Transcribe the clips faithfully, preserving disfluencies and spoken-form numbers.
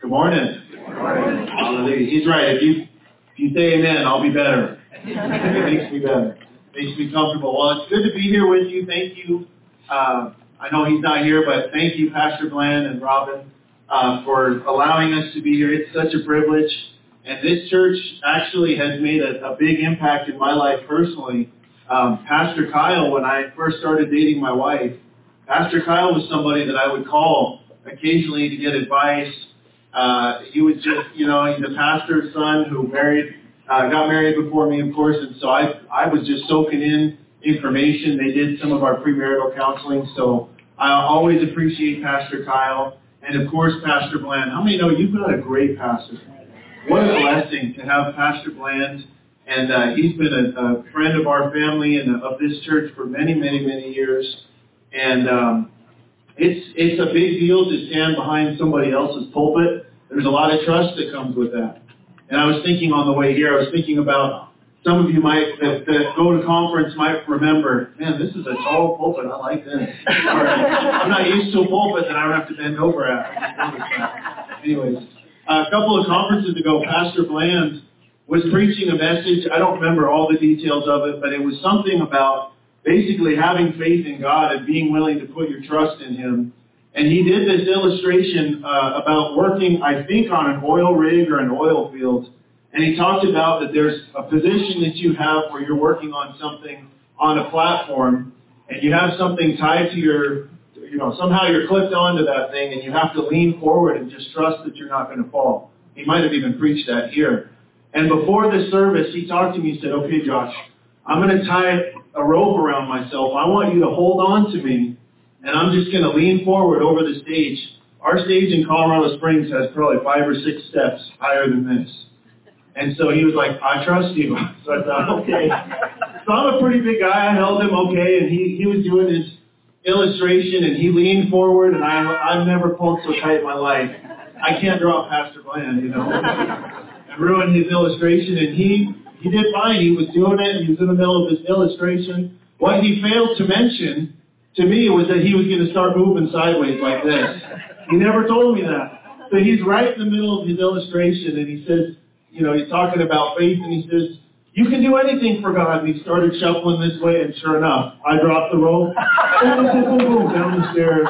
Good morning. Good morning. Hallelujah. He's right. If you if you say amen, I'll be better. It makes me better. It makes me comfortable. Well, it's good to be here with you. Thank you. Uh, I know he's not here, but thank you, Pastor Bland and Robin, uh, for allowing us to be here. It's such a privilege. And this church actually has made a, a big impact in my life personally. Um, Pastor Kyle, when I first started dating my wife, Pastor Kyle was somebody that I would call occasionally to get advice. Uh, he was just, you know, he's a pastor's son who married, uh, got married before me, of course, and so I, I was just soaking in information. They did some of our premarital counseling, so I always appreciate Pastor Kyle, and of course, Pastor Bland. How many know you've got a great pastor? What a blessing to have Pastor Bland, and uh, he's been a, a friend of our family and of this church for many, many, many years, and um, It's it's a big deal to stand behind somebody else's pulpit. There's a lot of trust that comes with that. And I was thinking on the way here, I was thinking about some of you might that, that go to conference might remember, man, this is a tall pulpit. I like this. Or, I'm not used to a pulpit that I don't have to bend over at. Anyways, uh, a couple of conferences ago, Pastor Bland was preaching a message. I don't remember all the details of it, but it was something about basically having faith in God and being willing to put your trust in Him. And he did this illustration uh, about working, I think, on an oil rig or an oil field. And he talked about that there's a position that you have where you're working on something on a platform, and you have something tied to your, you know, somehow you're clipped onto that thing, and you have to lean forward and just trust that you're not going to fall. He might have even preached that here. And before the service, he talked to me, he said, okay, Josh, I'm going to tie a rope around myself. I want you to hold on to me, and I'm just going to lean forward over the stage. Our stage in Colorado Springs has probably five or six steps higher than this. And so he was like, I trust you. So I thought, okay. So I'm a pretty big guy. I held him okay, and he, he was doing his illustration, and he leaned forward, and I, I've never pulled so tight in my life. I can't draw Pastor Bland, you know. I ruined his illustration, and he... He did fine. He was doing it. He was in the middle of his illustration. What he failed to mention to me was that he was going to start moving sideways like this. He never told me that. So he's right in the middle of his illustration, and he says, you know, he's talking about faith, and he says, you can do anything for God. And he started shuffling this way, and sure enough, I dropped the rope, boom, boom, boom, boom, down the stairs.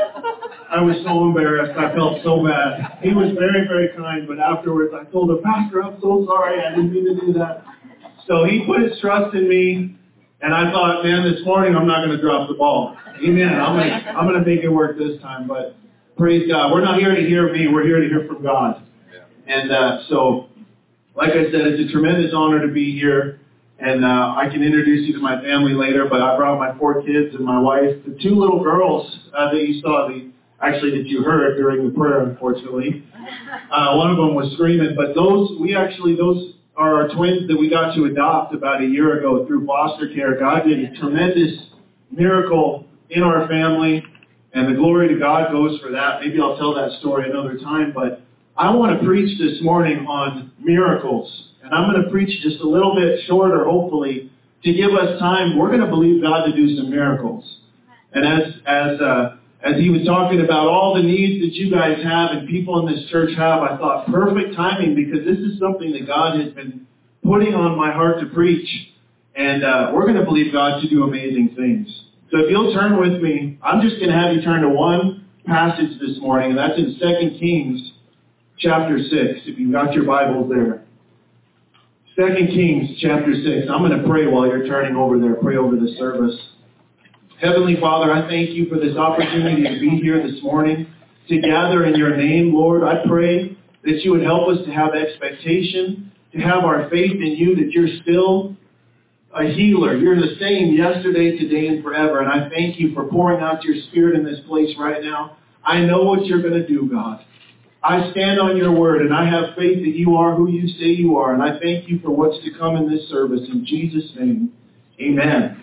I was so embarrassed. I felt so bad. He was very, very kind, but afterwards I told him, Pastor, I'm so sorry. I didn't mean to do that. So he put his trust in me, and I thought, man, this morning I'm not going to drop the ball. Amen. I'm going to I'm going to make it work this time, but praise God. We're not here to hear me. We're here to hear from God. And uh, so, like I said, it's a tremendous honor to be here, and uh, I can introduce you to my family later, but I brought my four kids and my wife, the two little girls uh, that you saw, the Actually, that you heard during the prayer, unfortunately. Uh, one of them was screaming, but those, we actually, those are our twins that we got to adopt about a year ago through foster care. God did a tremendous miracle in our family, and the glory to God goes for that. Maybe I'll tell that story another time, but I want to preach this morning on miracles, and I'm going to preach just a little bit shorter, hopefully, to give us time. We're going to believe God to do some miracles. And as, as, uh, As he was talking about all the needs that you guys have and people in this church have, I thought perfect timing, because this is something that God has been putting on my heart to preach. And uh, we're going to believe God to do amazing things. So if you'll turn with me, I'm just going to have you turn to one passage this morning, and that's in Second Kings chapter six, if you've got your Bibles there. Second Kings chapter six. I'm going to pray while you're turning over there. Pray over the service. Heavenly Father, I thank you for this opportunity to be here this morning, to gather in your name, Lord. I pray that you would help us to have expectation, to have our faith in you, that you're still a healer. You're the same yesterday, today, and forever. And I thank you for pouring out your Spirit in this place right now. I know what you're going to do, God. I stand on your word, and I have faith that you are who you say you are. And I thank you for what's to come in this service. In Jesus' name, amen.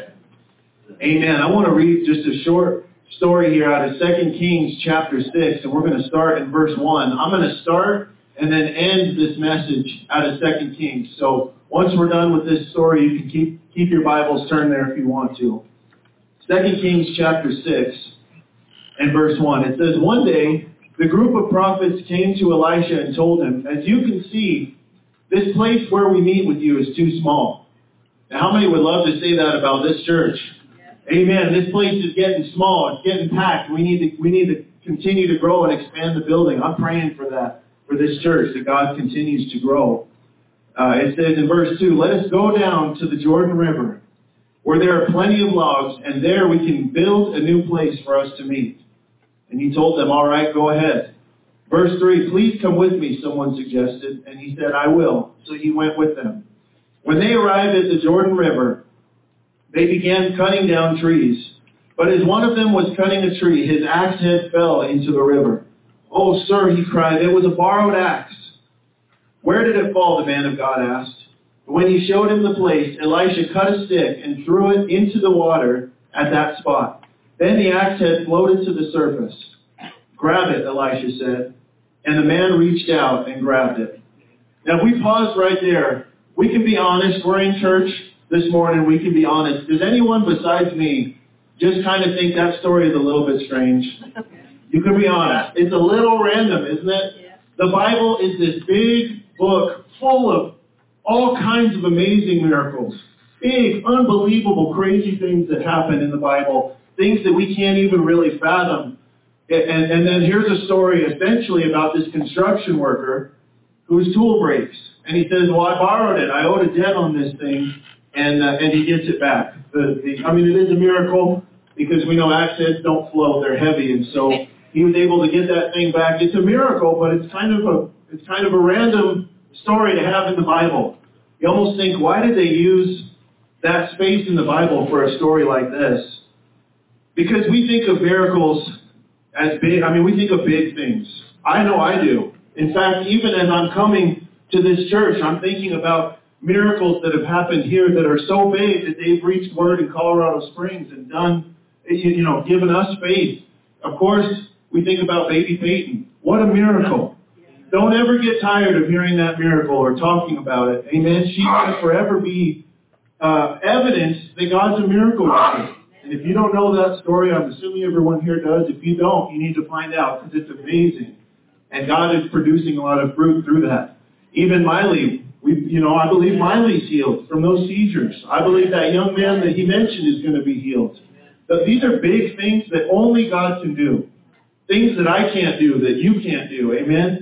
Amen. I want to read just a short story here out of Second Kings chapter six, and we're going to start in verse one. I'm going to start and then end this message out of Second Kings. So once we're done with this story, you can keep keep your Bibles turned there if you want to. Second Kings chapter six and verse one. It says, one day the group of prophets came to Elisha and told him, as you can see, this place where we meet with you is too small. Now, how many would love to say that about this church? Yeah. Amen. This place is getting small. It's getting packed. We need to, we need to continue to grow and expand the building. I'm praying for that, for this church, that God continues to grow. Uh, it says in verse two, let us go down to the Jordan River, where there are plenty of logs, and there we can build a new place for us to meet. And he told them, all right, go ahead. Verse three, please come with me, someone suggested. And he said, I will. So he went with them. When they arrived at the Jordan River, they began cutting down trees. But as one of them was cutting a tree, his axe head fell into the river. Oh, sir, he cried, it was a borrowed axe. Where did it fall, the man of God asked. When he showed him the place, Elisha cut a stick and threw it into the water at that spot. Then the axe head floated to the surface. Grab it, Elisha said. And the man reached out and grabbed it. Now, if we pause right there, we can be honest. We're in church this morning. We can be honest. Does anyone besides me just kind of think that story is a little bit strange? You can be honest. It's a little random, isn't it? The Bible is this big book full of all kinds of amazing miracles. Big, unbelievable, crazy things that happen in the Bible. Things that we can't even really fathom. And, and then here's a story essentially about this construction worker whose tool breaks. And he says, well, I borrowed it. I owed a debt on this thing. And uh, and he gets it back. The, the, I mean, it is a miracle because we know axe heads don't float. They're heavy. And so he was able to get that thing back. It's a miracle, but it's kind of a it's kind of a random story to have in the Bible. You almost think, why did they use that space in the Bible for a story like this? Because we think of miracles as big. I mean, we think of big things. I know I do. In fact, even as I'm coming to this church, I'm thinking about miracles that have happened here that are so big that they've reached word in Colorado Springs and done, you know, given us faith. Of course, we think about baby Peyton. What a miracle. Don't ever get tired of hearing that miracle or talking about it. Amen. She's going to forever be uh, evidence that God's a miracle worker. And if you don't know that story, I'm assuming everyone here does. If you don't, you need to find out because it's amazing. And God is producing a lot of fruit through that. Even Miley, we, you know, I believe Miley's healed from those seizures. I believe that young man that he mentioned is going to be healed. But these are big things that only God can do. Things that I can't do, that you can't do. Amen?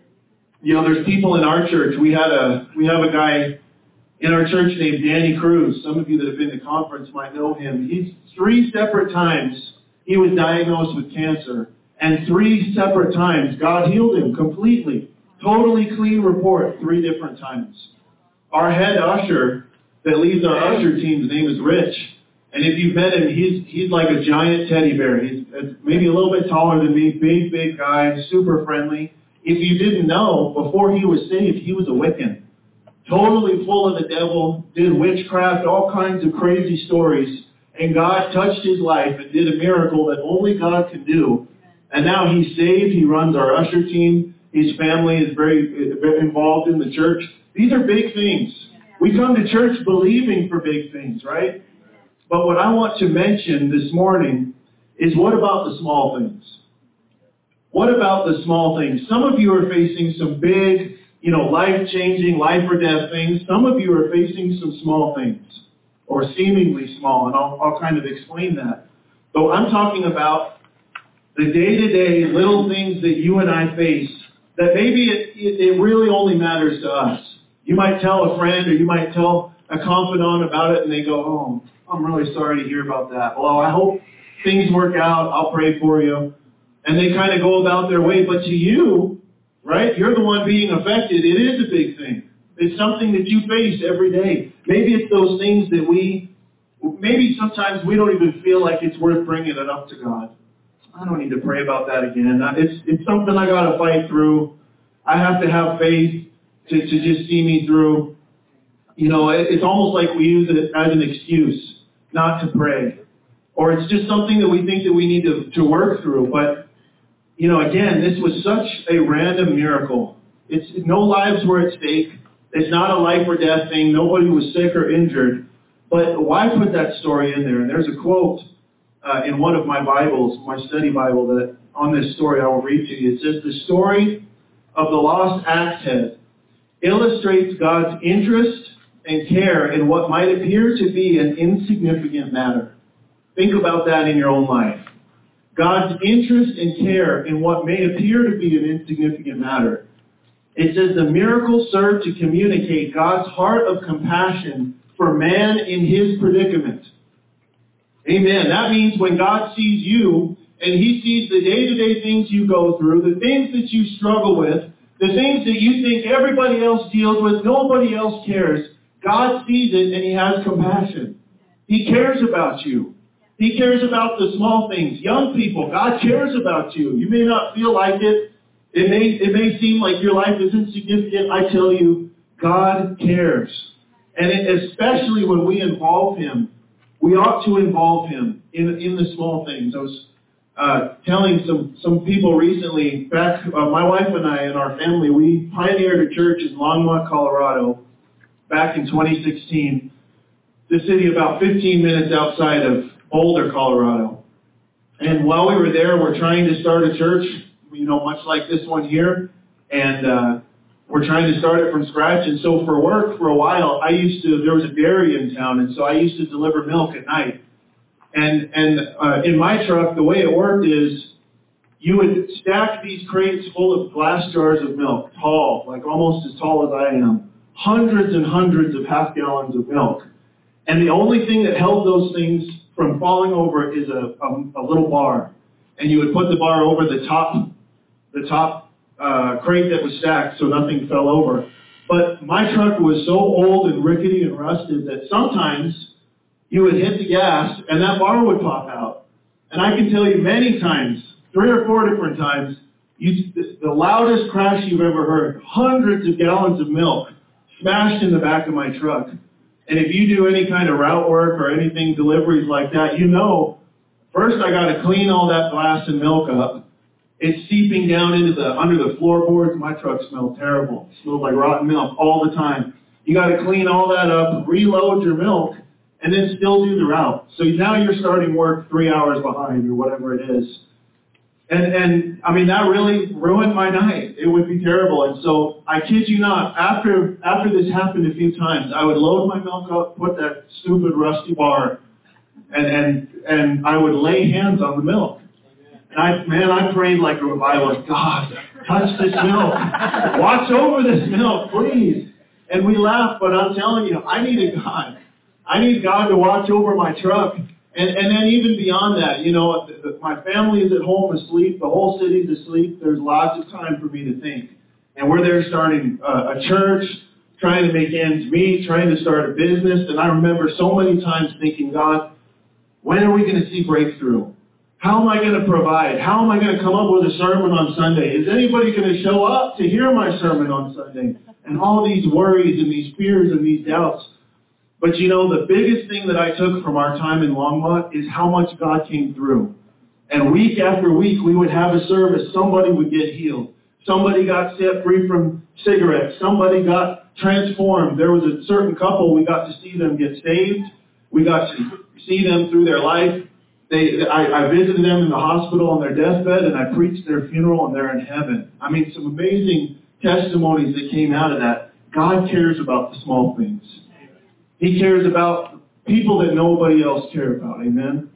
You know, there's people in our church. We had a we have a guy in our church named Danny Cruz. Some of you that have been to conference might know him. He's three separate times he was diagnosed with cancer. And three separate times God healed him completely. Totally clean report three different times. Our head usher that leads our usher team, his name is Rich. And if you've met him, he's he's like a giant teddy bear. He's maybe a little bit taller than me, big, big guy, super friendly. If you didn't know, before he was saved, he was a Wiccan. Totally full of the devil, did witchcraft, all kinds of crazy stories. And God touched his life and did a miracle that only God can do. And now he's saved. He runs our usher team. His family is very, very involved in the church. These are big things. We come to church believing for big things, right? But what I want to mention this morning is, what about the small things? What about the small things? Some of you are facing some big, you know, life-changing, life or death things. Some of you are facing some small things, or seemingly small, and I'll, I'll kind of explain that. So I'm talking about the day-to-day little things that you and I face that maybe it, it, it really only matters to us. You might tell a friend or you might tell a confidant about it and they go, oh, I'm really sorry to hear about that. Well, I hope things work out. I'll pray for you. And they kind of go about their way. But to you, right, you're the one being affected. It is a big thing. It's something that you face every day. Maybe it's those things that we, maybe sometimes we don't even feel like it's worth bringing it up to God. I don't need to pray about that again. It's it's something I got to fight through. I have to have faith to, to just see me through. You know, it, it's almost like we use it as an excuse not to pray. Or it's just something that we think that we need to, to work through. But, you know, again, this was such a random miracle. It's no lives were at stake. It's not a life or death thing. Nobody was sick or injured. But why put that story in there? And there's a quote Uh, in one of my Bibles, my study Bible, that on this story I will read to you. It says, the story of the lost axe head illustrates God's interest and care in what might appear to be an insignificant matter. Think about that in your own life. God's interest and care in what may appear to be an insignificant matter. It says the miracle served to communicate God's heart of compassion for man in his predicament. Amen. That means when God sees you and he sees the day-to-day things you go through, the things that you struggle with, the things that you think everybody else deals with, nobody else cares, God sees it and he has compassion. He cares about you. He cares about the small things. Young people, God cares about you. You may not feel like it. It may, it may seem like your life isn't significant. I tell you, God cares. And it, especially when we involve him, we ought to involve him in, in the small things. I was uh, telling some, some people recently, back, uh, my wife and I and our family, we pioneered a church in Longmont, Colorado, back in twenty sixteen. The city about fifteen minutes outside of Boulder, Colorado. And while we were there, we're trying to start a church, you know, much like this one here. And uh, we're trying to start it from scratch. And so for work, for a while, I used to, there was a dairy in town, and so I used to deliver milk at night. And, and uh, in my truck, the way it worked is you would stack these crates full of glass jars of milk, tall, like almost as tall as I am, hundreds and hundreds of half gallons of milk. And the only thing that held those things from falling over is a, a, a little bar. And you would put the bar over the top, the top uh, crate that was stacked so nothing fell over. But my truck was so old and rickety and rusted that sometimes you would hit the gas and that bar would pop out. And I can tell you many times, three or four different times, you, the, the loudest crash you've ever heard, hundreds of gallons of milk smashed in the back of my truck. And if you do any kind of route work or anything, deliveries like that, you know, first I got to clean all that glass and milk up. It's seeping down into the, under the floorboards. My truck smelled terrible. It smelled like rotten milk all the time. You got to clean all that up, reload your milk, and then still do the route. So now you're starting work three hours behind or whatever it is. And, and I mean, that really ruined my night. It would be terrible. And so, I kid you not, after after this happened a few times, I would load my milk up, put that stupid rusty bar, and and, and I would lay hands on the milk. And I, man, I prayed like a revivalist, God, touch this milk. Watch over this milk, please. And we laughed, but I'm telling you, I needed God. I need God to watch over my truck. And, and then even beyond that, you know, the, the, my family is at home asleep. The whole city's asleep. There's lots of time for me to think. And we're there starting uh, a church, trying to make ends meet, trying to start a business. And I remember so many times thinking, God, when are we going to see breakthrough? How am I going to provide? How am I going to come up with a sermon on Sunday? Is anybody going to show up to hear my sermon on Sunday? And all these worries and these fears and these doubts. But you know, the biggest thing that I took from our time in Longmont is how much God came through. And week after week, we would have a service. Somebody would get healed. Somebody got set free from cigarettes. Somebody got transformed. There was a certain couple, we got to see them get saved. We got to see them through their life. They, I, I visited them in the hospital on their deathbed, and I preached their funeral, and they're in heaven. I mean, some amazing testimonies that came out of that. God cares about the small things. He cares about people that nobody else cares about. Amen?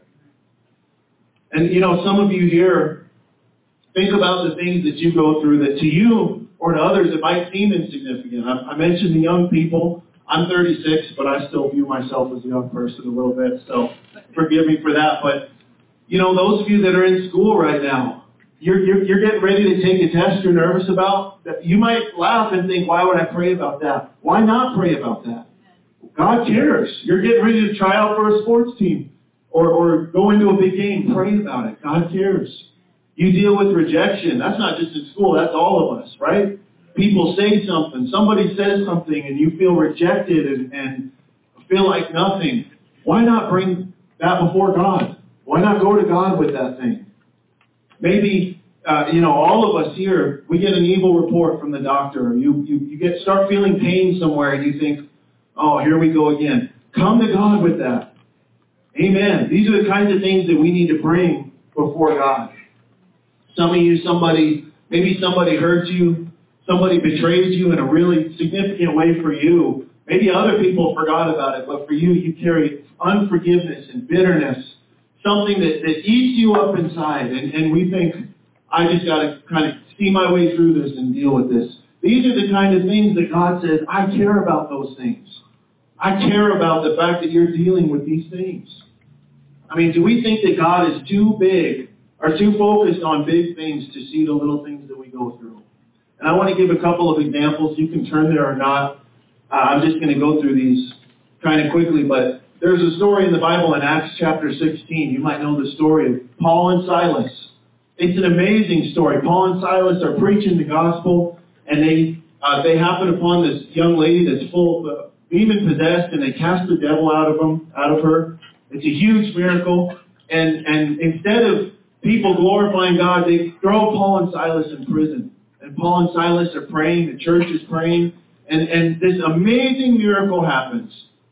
And, you know, some of you here, think about the things that you go through that to you or to others it might seem insignificant. I, I mentioned the young people. I'm thirty-six, but I still view myself as a young person a little bit, so forgive me for that. But, you know, those of you that are in school right now, you're, you're, you're getting ready to take a test you're nervous about. You might laugh and think, why would I pray about that? Why not pray about that? God cares. You're getting ready to try out for a sports team or, or go into a big game. Pray about it. God cares. You deal with rejection. That's not just in school. That's all of us, right? People say something. Somebody says something and you feel rejected and, and feel like nothing. Why not bring that before God? Why not go to God with that thing? Maybe, uh, you know, all of us here, we get an evil report from the doctor. You, you, you get start feeling pain somewhere and you think, oh, here we go again. Come to God with that. Amen. These are the kinds of things that we need to bring before God. Some of you, somebody, maybe somebody hurt you. Somebody betrayed you in a really significant way for you. Maybe other people forgot about it, but for you, you carry unforgiveness and bitterness, something that, that eats you up inside. And, and we think, I just got to kind of see my way through this and deal with this. These are the kind of things that God says, I care about those things. I care about the fact that you're dealing with these things. I mean, do we think that God is too big or too focused on big things to see the little things that we go through? And I want to give a couple of examples. You can turn there or not. Uh, I'm just going to go through these kind of quickly, but there's a story in the Bible in Acts chapter sixteen. You might know the story of Paul and Silas. It's an amazing story. Paul and Silas are preaching the gospel, and they uh, they happen upon this young lady that's full of uh, demon-possessed, and they cast the devil out of them, out of her. It's a huge miracle. And, and instead of people glorifying God, they throw Paul and Silas in prison. And Paul and Silas are praying, the church is praying, and, and this amazing miracle happens.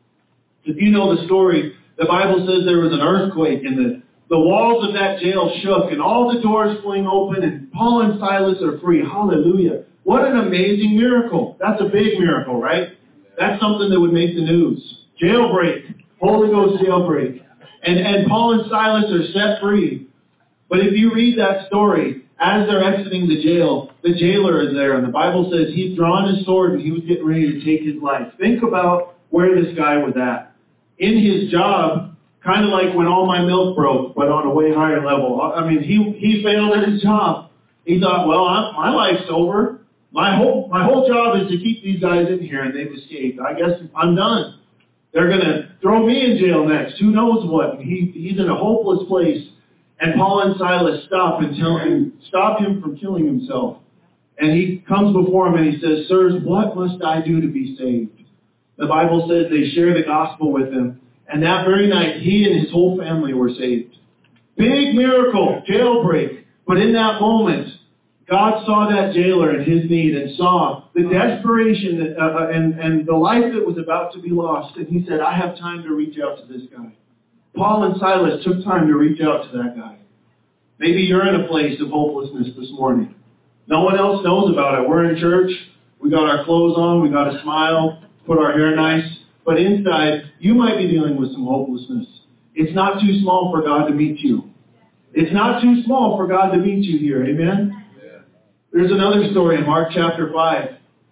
If you know the story, the Bible says there was an earthquake, and the, the walls of that jail shook, and all the doors fling open, and Paul and Silas are free. Hallelujah. What an amazing miracle. That's a big miracle, right? That's something that would make the news. Jailbreak. Holy Ghost jailbreak. And, and Paul and Silas are set free. But if you read that story, as they're exiting the jail, the jailer is there, and the Bible says he'd drawn his sword and he was getting ready to take his life. Think about where this guy was at. In his job, kind of like when all my milk broke, but on a way higher level. I mean, he he failed at his job. He thought, well, I'm, my life's over. My whole my whole job is to keep these guys in here, and they've escaped. I guess I'm done. They're going to throw me in jail next. Who knows what? He he's in a hopeless place. And Paul and Silas stop and tell him, stop him from killing himself. And he comes before him and he says, sirs, what must I do to be saved? The Bible says they share the gospel with him. And that very night, he and his whole family were saved. Big miracle, jailbreak. But in that moment, God saw that jailer in his need and saw the desperation that, uh, and, and the life that was about to be lost. And he said, I have time to reach out to this guy. Paul and Silas took time to reach out to that guy. Maybe you're in a place of hopelessness this morning. No one else knows about it. We're in church. We got our clothes on. We got a smile. Put our hair nice. But inside, you might be dealing with some hopelessness. It's not too small for God to meet you. It's not too small for God to meet you here. Amen? Yeah. There's another story in Mark chapter five.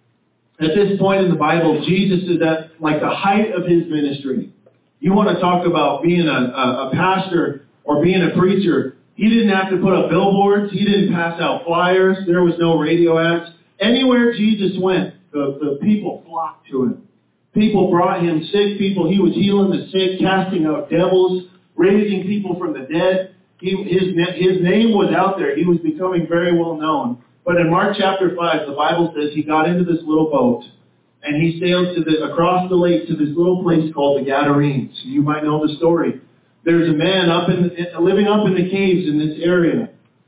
At this point in the Bible, Jesus is at like the height of his ministry. You want to talk about being a, a, a pastor or being a preacher. He didn't have to put up billboards. He didn't pass out flyers. There was no radio ads. Anywhere Jesus went, the, the people flocked to him. People brought him sick people. He was healing the sick, casting out devils, raising people from the dead. He, his, his name was out there. He was becoming very well known. But in Mark chapter five, the Bible says he got into this little boat. And he sailed to the, across the lake to this little place called the Gadarenes. You might know the story. There's a man up in the, living up in the caves in this area.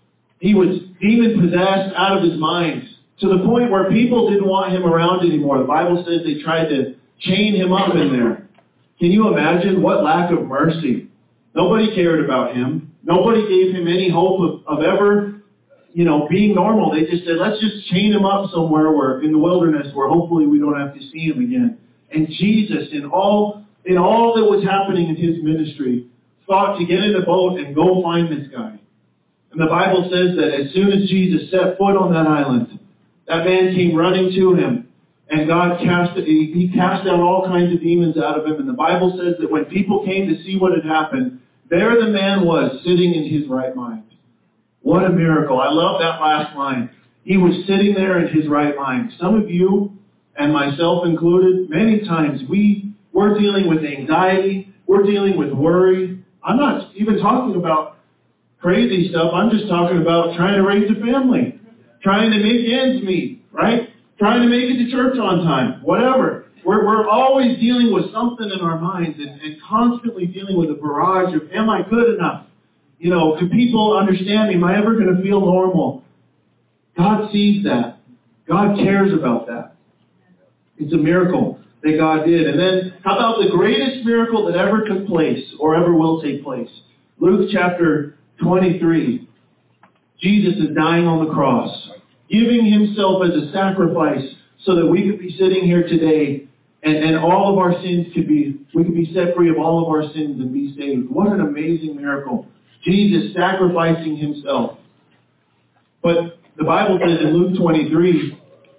He was demon-possessed, out of his mind, to the point where people didn't want him around anymore. The Bible says they tried to chain him up in there. Can you imagine what lack of mercy? Nobody cared about him. Nobody gave him any hope of, of ever you know, being normal. They just said, let's just chain him up somewhere where in the wilderness where hopefully we don't have to see him again. And Jesus, in all in all that was happening in his ministry, thought to get in a boat and go find this guy. And the Bible says that as soon as Jesus set foot on that island, that man came running to him. And God cast he, he cast out all kinds of demons out of him. And the Bible says that when people came to see what had happened, there the man was sitting in his right mind. What a miracle. I love that last line. He was sitting there in his right mind. Some of you, and myself included, many times we, we're dealing with anxiety. We're dealing with worry. I'm not even talking about crazy stuff. I'm just talking about trying to raise a family. Trying to make ends meet, right? Trying to make it to church on time. Whatever. We're, we're always dealing with something in our minds and, and constantly dealing with a barrage of, am I good enough? You know, do people understand me? Am I ever going to feel normal? God sees that. God cares about that. It's a miracle that God did. And then, how about the greatest miracle that ever took place or ever will take place? Luke chapter twenty-three. Jesus is dying on the cross, giving himself as a sacrifice so that we could be sitting here today and, and all of our sins could be, we could be set free of all of our sins and be saved. What an amazing miracle. Jesus sacrificing himself. But the Bible says in Luke twenty-three,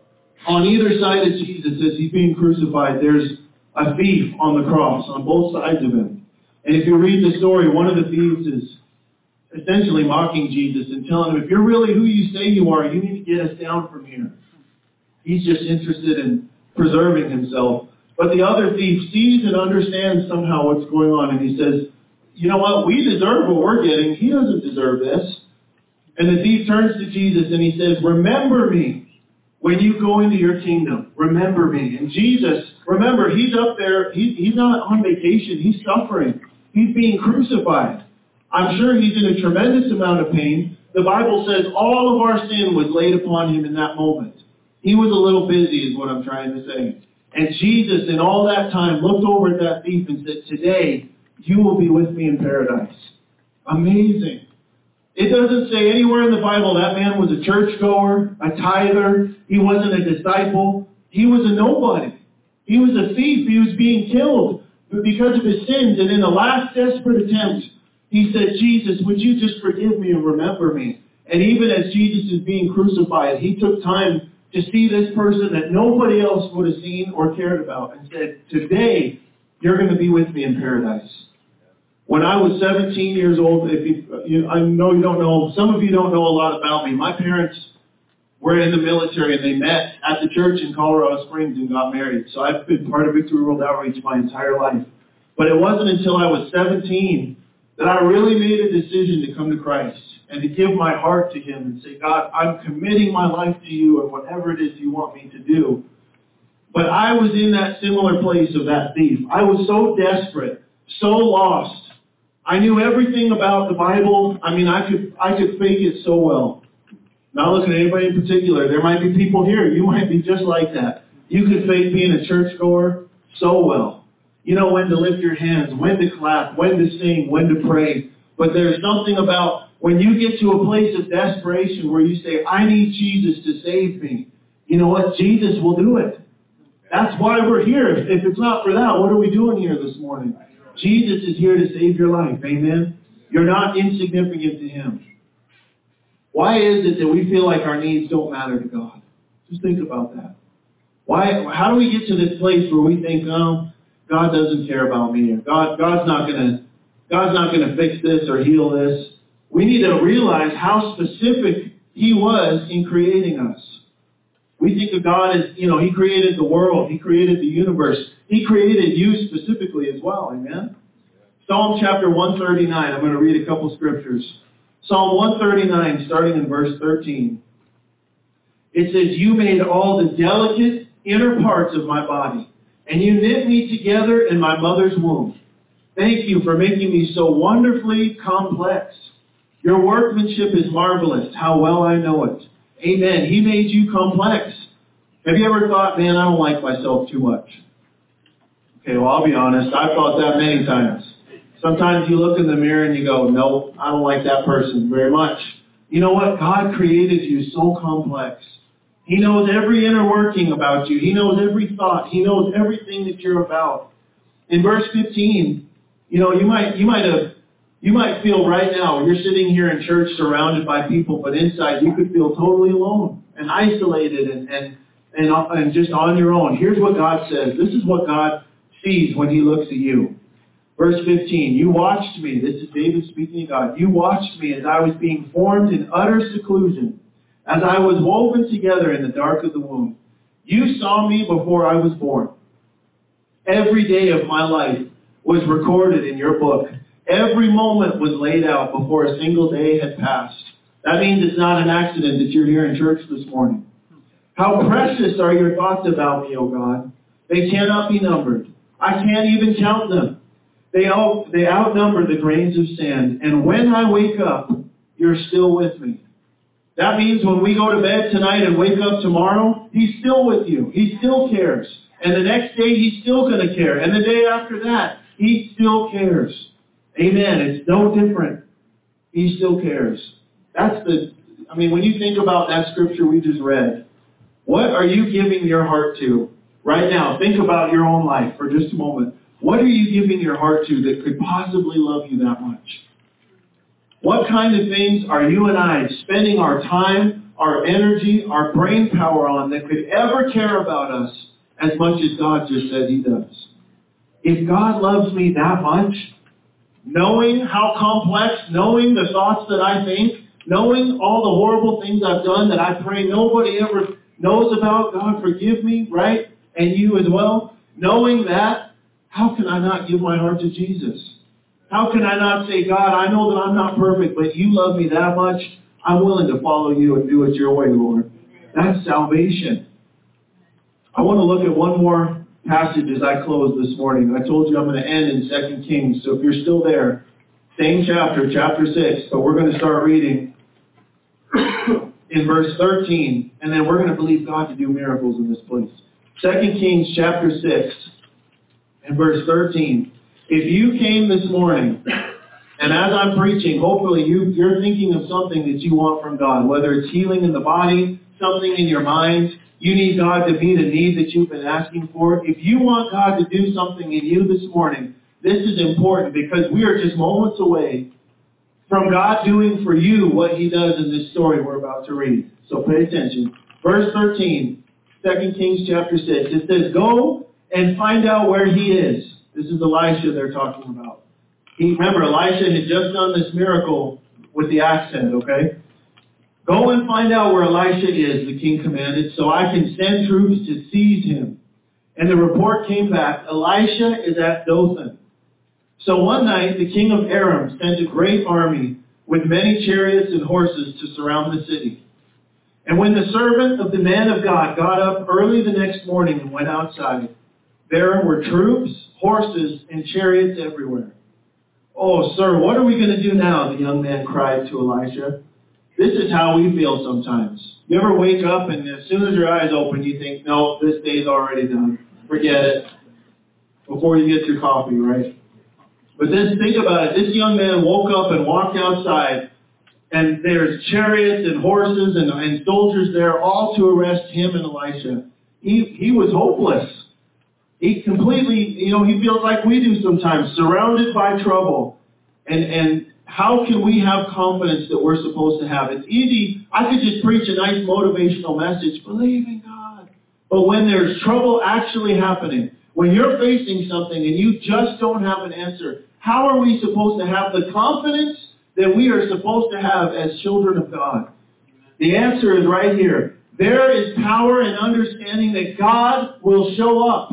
on either side of Jesus, as he's being crucified, there's a thief on the cross, on both sides of him. And if you read the story, one of the thieves is essentially mocking Jesus and telling him, if you're really who you say you are, you need to get us down from here. He's just interested in preserving himself. But the other thief sees and understands somehow what's going on, and he says, you know what, we deserve what we're getting. He doesn't deserve this. And the thief turns to Jesus and he says, remember me when you go into your kingdom. Remember me. And Jesus, remember, he's up there. He, he's not on vacation. He's suffering. He's being crucified. I'm sure he's in a tremendous amount of pain. The Bible says all of our sin was laid upon him in that moment. He was a little busy is what I'm trying to say. And Jesus, in all that time, looked over at that thief and said, today, you will be with me in paradise. Amazing. It doesn't say anywhere in the Bible that man was a churchgoer, a tither. He wasn't a disciple. He was a nobody. He was a thief. He was being killed because of his sins. And in the last desperate attempt, he said, Jesus, would you just forgive me and remember me? And even as Jesus is being crucified, he took time to see this person that nobody else would have seen or cared about and said, today, you're going to be with me in paradise. When I was seventeen years old, if you, you, I know you don't know, some of you don't know a lot about me. My parents were in the military and they met at the church in Colorado Springs and got married. So I've been part of Victory World Outreach my entire life. But it wasn't until I was seventeen that I really made a decision to come to Christ and to give my heart to him and say, God, I'm committing my life to you and whatever it is you want me to do. But I was in that similar place of that thief. I was so desperate, so lost. I knew everything about the Bible. I mean, I could I could fake it so well. Not looking at anybody in particular. There might be people here. You might be just like that. You could fake being a churchgoer so well. You know when to lift your hands, when to clap, when to sing, when to pray. But there's something about when you get to a place of desperation where you say, I need Jesus to save me. You know what? Jesus will do it. That's why we're here. If it's not for that, what are we doing here this morning? Jesus is here to save your life. Amen? You're not insignificant to him. Why is it that we feel like our needs don't matter to God? Just think about that. Why? How do we get to this place where we think, oh, God doesn't care about me, or God, God's not gonna, God's not gonna fix this or heal this? We need to realize how specific he was in creating us. We think of God as, you know, he created the world. He created the universe. He created you specifically as well. Amen? Psalm chapter one thirty-nine. I'm going to read a couple scriptures. Psalm one thirty-nine, starting in verse thirteen. It says, you made all the delicate inner parts of my body, and you knit me together in my mother's womb. Thank you for making me so wonderfully complex. Your workmanship is marvelous. How well I know it. Amen. He made you complex. Have you ever thought, man, I don't like myself too much? Okay, well, I'll be honest. I've thought that many times. Sometimes you look in the mirror and you go, no, I don't like that person very much. You know what? God created you so complex. He knows every inner working about you. He knows every thought. He knows everything that you're about. In verse fifteen, you know, you might, you might have You might feel right now, you're sitting here in church surrounded by people, but inside you could feel totally alone and isolated and, and, and, and just on your own. Here's what God says. This is what God sees when he looks at you. Verse fifteen, you watched me. This is David speaking to God. You watched me as I was being formed in utter seclusion, as I was woven together in the dark of the womb. You saw me before I was born. Every day of my life was recorded in your book. Every moment was laid out before a single day had passed. That means it's not an accident that you're here in church this morning. How precious are your thoughts about me, O God. They cannot be numbered. I can't even count them. They all, they outnumber the grains of sand. And when I wake up, you're still with me. That means when we go to bed tonight and wake up tomorrow, he's still with you. He still cares. And the next day, he's still going to care. And the day after that, he still cares. Amen. It's no different. He still cares. That's the I mean, when you think about that scripture we just read, what are you giving your heart to right now? Think about your own life for just a moment. What are you giving your heart to that could possibly love you that much? What kind of things are you and I spending our time, our energy, our brain power on that could ever care about us as much as God just said He does? If God loves me that much, knowing how complex, knowing the thoughts that I think, knowing all the horrible things I've done that I pray nobody ever knows about, God forgive me, right? And you as well. Knowing that, how can I not give my heart to Jesus? How can I not say, God, I know that I'm not perfect, but you love me that much, I'm willing to follow you and do it your way, Lord. That's salvation. I want to look at one more passage as I close this morning. I told you I'm going to end in Second Kings, so if you're still there, same chapter, chapter six, but we're going to start reading in verse thirteen, and then we're going to believe God to do miracles in this place. Second Kings chapter six and verse thirteen. If you came this morning, and as I'm preaching, hopefully you, you're thinking of something that you want from God, whether it's healing in the body, something in your mind, you need God to meet a need that you've been asking for. If you want God to do something in you this morning, this is important because we are just moments away from God doing for you what He does in this story we're about to read. So pay attention. Verse thirteen, Second Kings chapter six. It says, go and find out where he is. This is Elisha they're talking about. He, remember, Elisha had just done this miracle with the axe head, okay? Go and find out where Elisha is, the king commanded, so I can send troops to seize him. And the report came back, Elisha is at Dothan. So one night, the king of Aram sent a great army with many chariots and horses to surround the city. And when the servant of the man of God got up early the next morning and went outside, there were troops, horses, and chariots everywhere. Oh, sir, what are we going to do now? The young man cried to Elisha. This is how we feel sometimes. You ever wake up and as soon as your eyes open, you think, no, this day's already done. Forget it. Before you get your coffee, right? But then think about it. This young man woke up and walked outside, and there's chariots and horses and, and soldiers there, all to arrest him and Elisha. He, he was hopeless. He completely, you know, he feels like we do sometimes, surrounded by trouble. And, and how can we have confidence that we're supposed to have? It's easy. I could just preach a nice motivational message, believe in God. But when there's trouble actually happening, when you're facing something and you just don't have an answer, how are we supposed to have the confidence that we are supposed to have as children of God? The answer is right here. There is power in understanding that God will show up.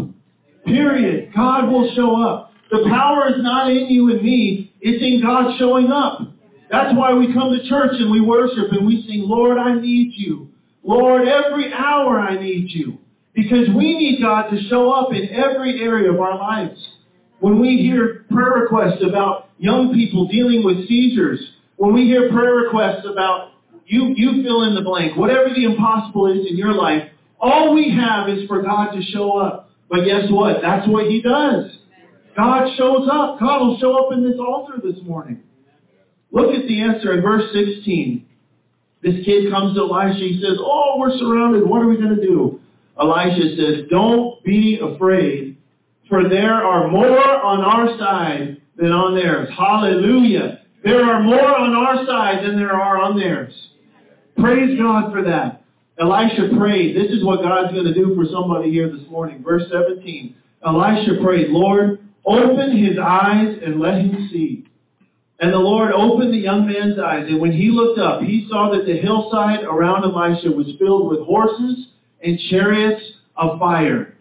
Period. God will show up. The power is not in you and me. It's in God showing up. That's why we come to church and we worship and we sing, Lord, I need you. Lord, every hour I need you. Because we need God to show up in every area of our lives. When we hear prayer requests about young people dealing with seizures, when we hear prayer requests about you, you fill in the blank, whatever the impossible is in your life, all we have is for God to show up. But guess what? That's what He does. God shows up. God will show up in this altar this morning. Look at the answer in verse sixteen. This kid comes to Elisha. He says, oh, we're surrounded. What are we going to do? Elisha says, don't be afraid, for there are more on our side than on theirs. Hallelujah. There are more on our side than there are on theirs. Praise God for that. Elisha prayed. This is what God's going to do for somebody here this morning. Verse seventeen. Elisha prayed, Lord, open his eyes and let him see. And the Lord opened the young man's eyes. And when he looked up, he saw that the hillside around Elisha was filled with horses and chariots of fire.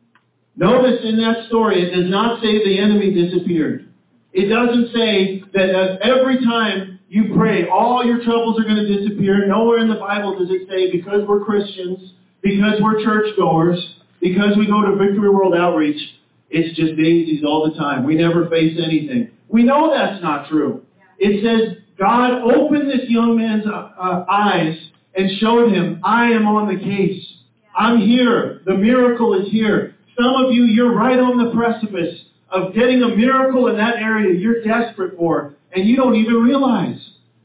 Notice in that story, it does not say the enemy disappeared. It doesn't say that every time you pray, all your troubles are going to disappear. Nowhere in the Bible does it say because we're Christians, because we're churchgoers, because we go to Victory World Outreach, it's just daisies all the time. We never face anything. We know that's not true. It says God opened this young man's uh, eyes and showed him, I am on the case. I'm here. The miracle is here. Some of you, you're right on the precipice of getting a miracle in that area you're desperate for, and you don't even realize.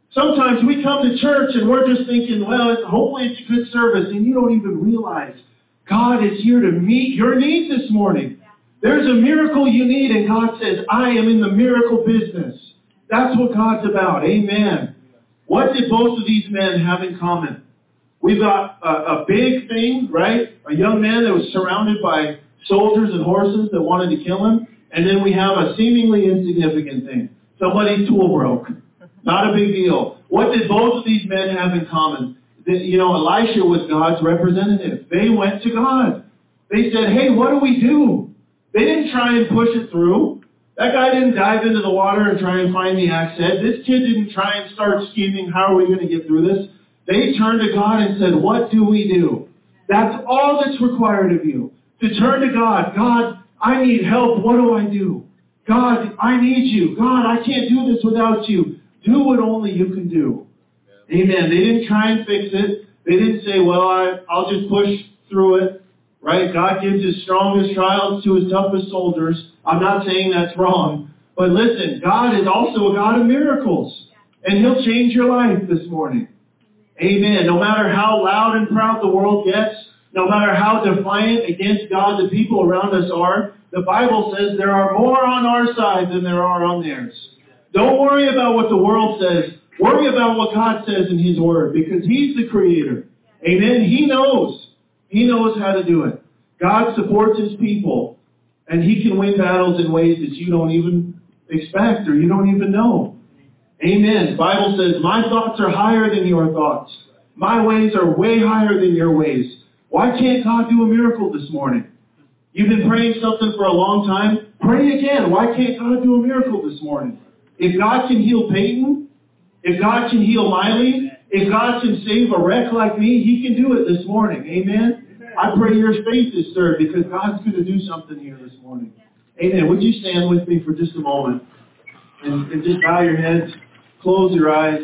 Sometimes we come to church and we're just thinking, well, it's, hopefully it's a good service, and you don't even realize God is here to meet your need this morning. There's a miracle you need, and God says, I am in the miracle business. That's what God's about. Amen. What did both of these men have in common? We've got a, a big thing, right? A young man that was surrounded by soldiers and horses that wanted to kill him. And then we have a seemingly insignificant thing. Somebody's tool broke. Not a big deal. What did both of these men have in common? That, you know, Elisha was God's representative. They went to God. They said, hey, what do we do? They didn't try and push it through. That guy didn't dive into the water and try and find the axe head. This kid didn't try and start scheming, how are we going to get through this? They turned to God and said, what do we do? That's all that's required of you. To turn to God. God, I need help. What do I do? God, I need you. God, I can't do this without you. Do what only you can do. Amen. They didn't try and fix it. They didn't say, well, I, I'll just push through it. Right? God gives his strongest trials to his toughest soldiers. I'm not saying that's wrong. But listen, God is also a God of miracles. And he'll change your life this morning. Amen. No matter how loud and proud the world gets, no matter how defiant against God the people around us are, the Bible says there are more on our side than there are on theirs. Don't worry about what the world says. Worry about what God says in his word, because he's the creator. Amen. He knows. He knows how to do it. God supports his people, and he can win battles in ways that you don't even expect or you don't even know. Amen. The Bible says, my thoughts are higher than your thoughts. My ways are way higher than your ways. Why can't God do a miracle this morning? You've been praying something for a long time. Pray again. Why can't God do a miracle this morning? If God can heal Peyton, if God can heal Miley, if God can save a wreck like me, he can do it this morning. Amen? Amen. I pray your faith is stirred because God's going to do something here this morning. Amen. Would you stand with me for just a moment and, and just bow your heads, close your eyes.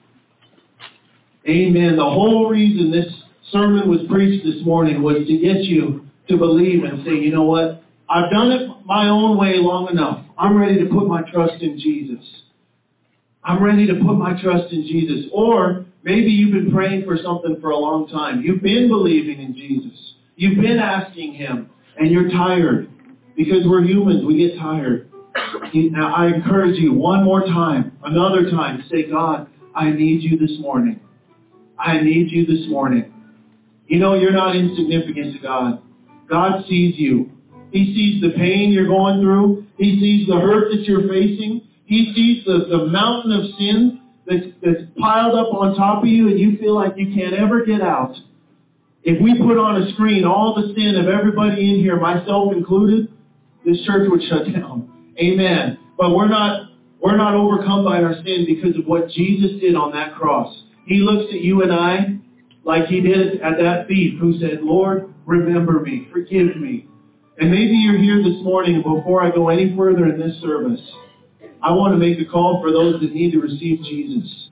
Amen. The whole reason this sermon was preached this morning was to get you to believe and say, you know what? I've done it my own way long enough. I'm ready to put my trust in Jesus. I'm ready to put my trust in Jesus. Or maybe you've been praying for something for a long time. You've been believing in Jesus. You've been asking him, and you're tired. Because we're humans, we get tired. Now, I encourage you one more time, another time, to say, God, I need you this morning. I need you this morning. You know, you're not insignificant to God. God sees you. He sees the pain you're going through. He sees the hurt that you're facing. He sees the, the mountain of sin that's, that's piled up on top of you and you feel like you can't ever get out. If we put on a screen all the sin of everybody in here, myself included, this church would shut down. Amen. But we're not, we're not overcome by our sin because of what Jesus did on that cross. He looks at you and I like he did at that thief who said, Lord, remember me, forgive me. And maybe you're here this morning, and before I go any further in this service, I want to make a call for those that need to receive Jesus.